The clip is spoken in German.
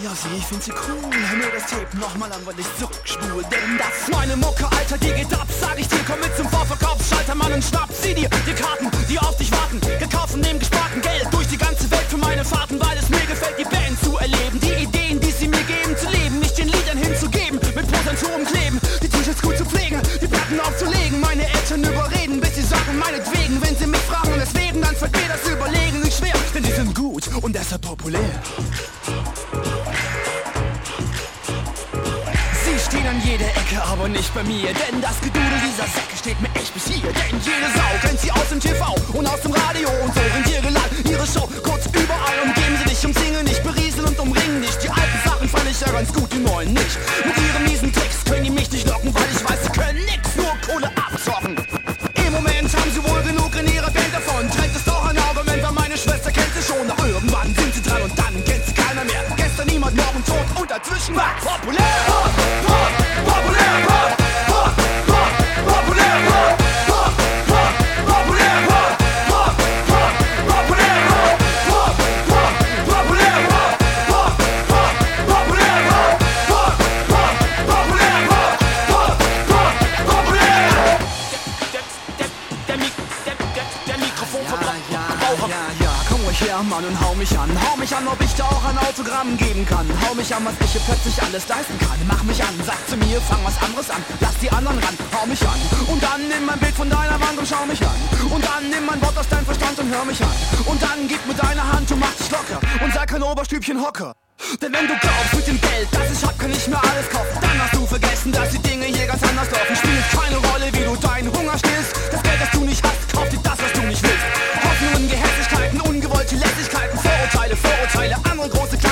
steh auf sie, ich find sie cool. Hör mir das Tape nochmal an, weil ich zurückspule. Denn das ist meine Mucke, Alter, die geht ab, sag ich dir. Komm mit zum Vorverkaufsschalter, Mann, und schnapp sie dir. Die Karten, die auf dich warten, gekauft von dem gesparten Geld. Durch die ganze Welt für meine Fahrten, weil es mir gefällt, die Band zu erleben. Die Ideen, die sie mir geben, zu leben, nicht den Liedern hinzugeben. Mit Posaturen kleben, die T-Shirts gut zu pflegen, die Platten aufzulegen. Meine Eltern überreden, bis sie sagen, meinetwegen. Wenn sie mich fragen, das Leben, dann fällt mir das Überlegen nicht schwer. Denn die sind gut und deshalb populär. Sie stehen an jeder Ecke, aber nicht bei mir. Denn das Gedudel dieser Säcke steht mir echt bis hier. Denn jede Sau kennt sie aus dem TV und aus dem Radio. Und so rennt ihr Gelang, ihre Show kurz überall. Umgeben sie dich, umzingeln dich, berieseln und umringen dich. Die alten Sachen fand ich ja ganz gut, die neuen nicht. Mit ihren miesen Tricks können die mich nicht locken, weil ich weiß, sie können nix, nur Kohle abzocken. Im Moment haben sie wohl genug in ihrer Band davon. Trägt es doch ein Argument, weil meine Schwester kennt sie schon. Doch irgendwann sind sie dran und dann kennt sie keiner mehr. Gestern niemand, morgen tot und dazwischen war populär. Mann, und hau mich an, ob ich da auch ein Autogramm geben kann. Hau mich an, was ich hier plötzlich alles leisten kann. Mach mich an, sag zu mir, fang was anderes an. Lass die anderen ran, hau mich an. Und dann nimm mein Bild von deiner Wand und schau mich an. Und dann nimm mein Wort aus deinem Verstand und hör mich an. Und dann gib mir deine Hand und mach dich locker. Und sei kein Oberstübchen Hocker. Denn wenn du glaubst, mit dem Geld, das ich hab, kann ich mir alles kaufen. Dann hast du vergessen, dass die Dinge hier ganz anders laufen. Spielt keine Rolle, wie du deinen Hunger stillst. Das Geld, das du nicht hast, kauf dir das, was du nicht willst. Hoffnungen, Gehässigkeiten, ungewollte Lässigkeiten, Vorurteile, andere große